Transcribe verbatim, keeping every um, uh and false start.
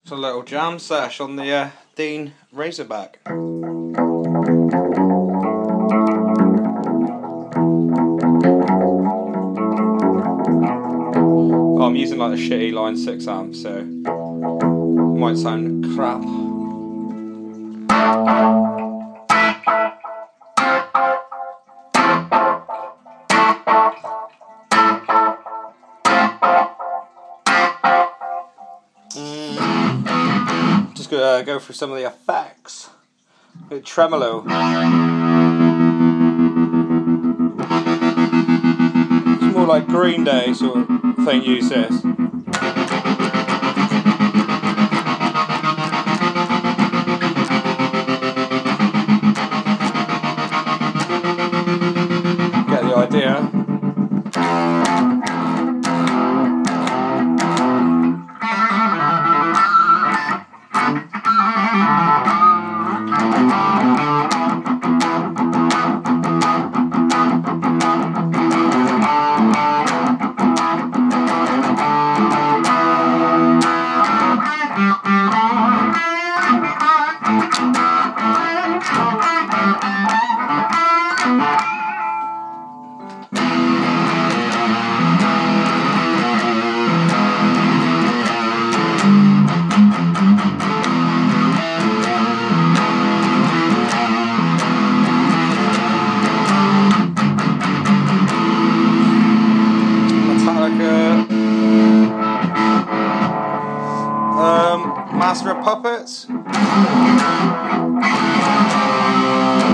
It's a little jam sesh on the uh, Dean Razorback. Oh, I'm using like a shitty line six amp, so it might sound crap. Mm. Just gonna go through some of the effects. The tremolo. It's more like Green Day sort of thing. Use this. Get the idea. Um, Master of Puppets.